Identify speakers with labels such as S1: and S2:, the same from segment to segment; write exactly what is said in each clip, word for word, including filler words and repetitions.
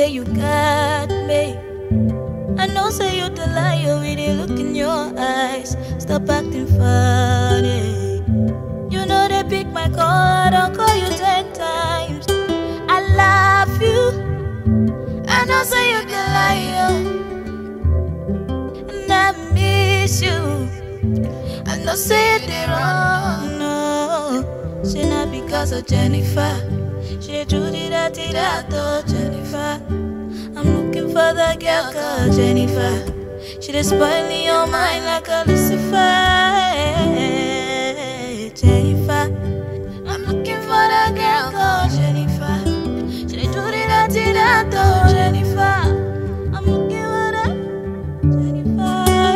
S1: say you got me. I know say you the liar with a look in your eyes. Stop acting funny. You know they pick my call, I don't call you ten times. I love you. I know say you the liar, and I miss you. I know say you the wrong, no. She not because of Jennifer. She do the dirty that to Jennifer. I'm looking for the girl called Jennifer. She just spoiling your mind like a Lucifer. Jennifer. I'm looking for the girl called Jennifer. She just do the dirty that to Jennifer. I'm looking for the Jennifer.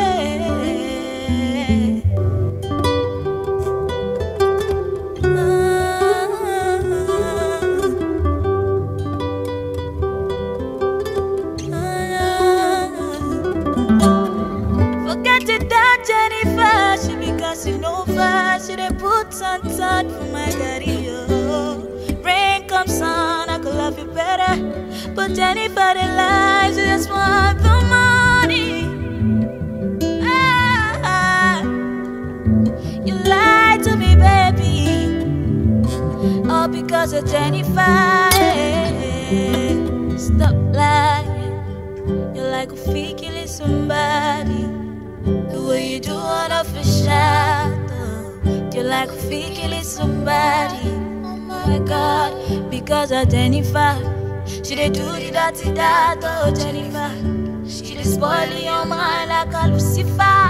S1: Jennifer, she be casting over. She dey put sun sun for my career. Rain comes on, I could love you better. But Jennifer, the lies, she just want the money. Ah, you lied to me, baby, all because of Jennifer. Stop lying. You're like a fake killing somebody. The way you do on a fish shadow, you're like a fake killing somebody. Oh my God, because of Jennifer. She dey do the dirty that, oh Jennifer. She dey spoil your mind like a Lucifer.